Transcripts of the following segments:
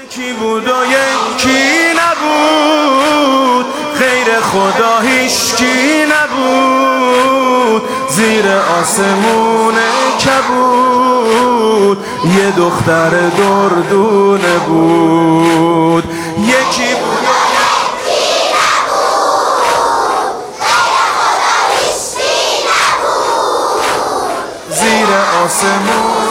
یکی بود و یکی نبود، غیر خدا هیچکی نبود. زیر آسمون کبود یه دختر دردونه بود. یکی بود و یکی نبود، غیر خدا هیچکی نبود. زیر آسمون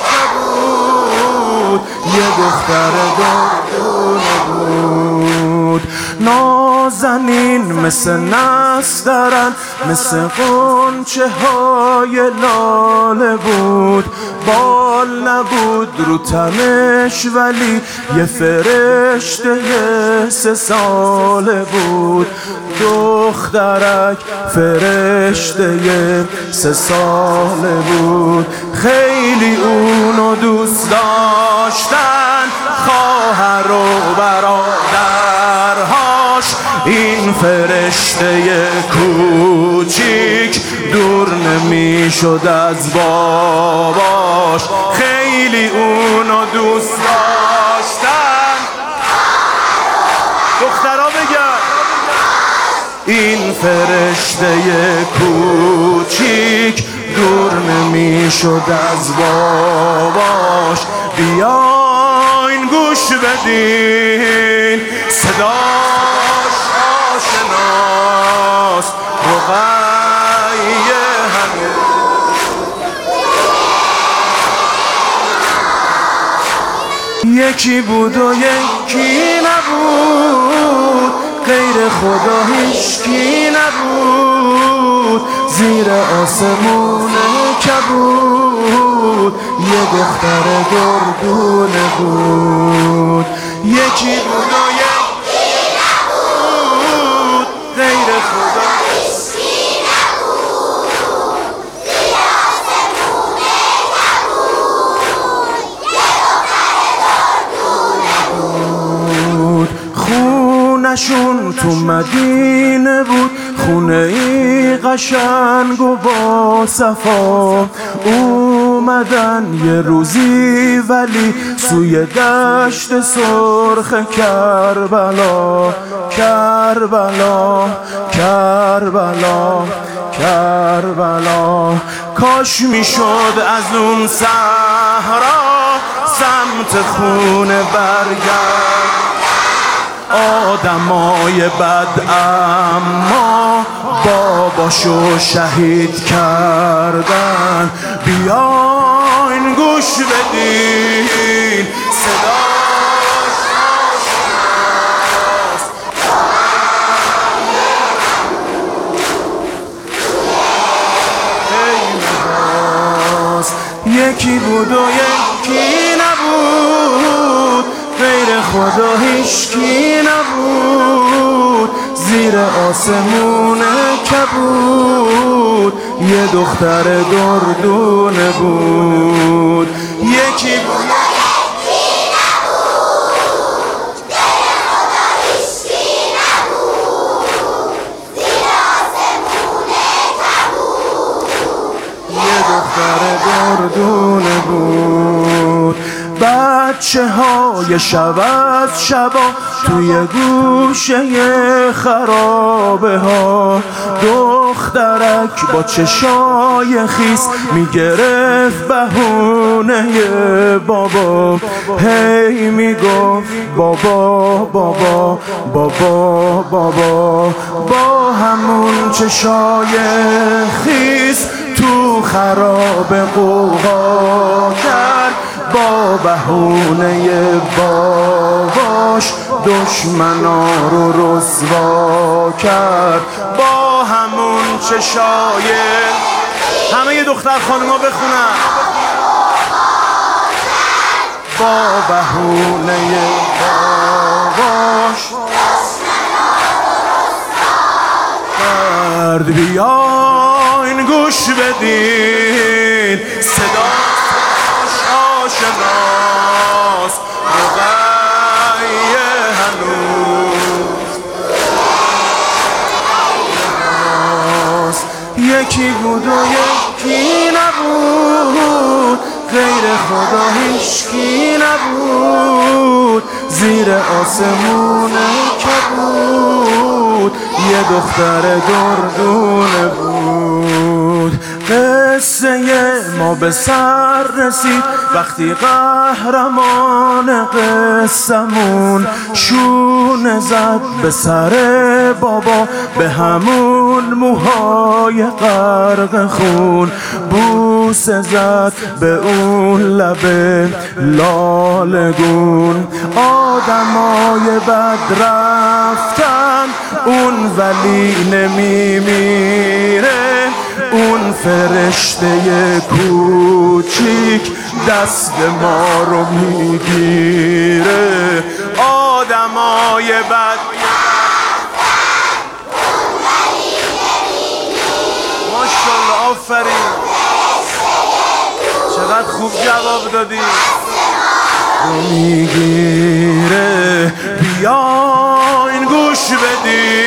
کبود یه دختر دردونه بود. نازنین مثل نسترن، مثل غنچه های لاله بود. بال نبود رو تنش ولی یه فرشته 3 ساله بود. دخترک فرشته 3 ساله بود. خیلی اونو دوست داشتن خواهر و برادرهاش. این فرشته کوچیک دور نمیشد از باباش. خیلی اونو دوست داشتن دخترها بگن. این فرشته کوچیک دور نمیشد از باباش. بیاین گوش بدین صداش آشناست، رقیه همه. یکی بود و یکی نبود، غیر خدا هیچکی نبود. زیر آسمون کبود یه دختر دردونه بود. یکی بود و یکی نبود، غیر خدا هیچکی نبود. زیر آسمون کبود یه دختر دردونه بود. خونشون تو مدینه بود، خونه ای قشنگ و با صفا. اومدن یه روزی ولی سوی دشت سرخ کربلا. کربلا کربلا کربلا. کاش میشد از اون صحرا سمت خونه برگرد آدمای بد، اما باباشو شهید کردن. بیاین گوش بدین صداش آشناست. یکی بود و یکی نبود، غیر خدا هیچکی نبود. زیر آسمون کبود یه دختر دردونه بود. یکی بود و یکی نبود، غیر خدا هیچکی نبود. زیر آسمون کبود یه دختر دردونه بود. بچه های شب از شبا توی گوشه خرابه ها. دخترک با چشای خیس میگرفت بهونه بابا. هی میگفت بابا بابا بابا بابا. با همون چشای خیس تو خرابه قوقا کرد. با بهونه باباش دشمنا رو رسوا کرد. با همون چشای همه ی دختر خانوما بخونن. با بهونه باباش کرد. بیاین گوش بدین صداش آشناست، رقیه هنوز. یکی بود و یکی نبود، غیر خدا هیچکی نبود. زیر آسمون کبود یه دختر دردونه بود. قصه ما به سر رسید وقتی قهرمان قصمون شونه زد به سر بابا، به همون موهای غرق خون بوسه زد به اون لب لالگون. آدمای بد رفتن اون ولی نمیمیره، اون فرشته کوچیک دست ما رو میگیره. آدمای بد ماشالله آفرین چقدر خوب جواب دادی. رو میگیره بیاین گوش بدین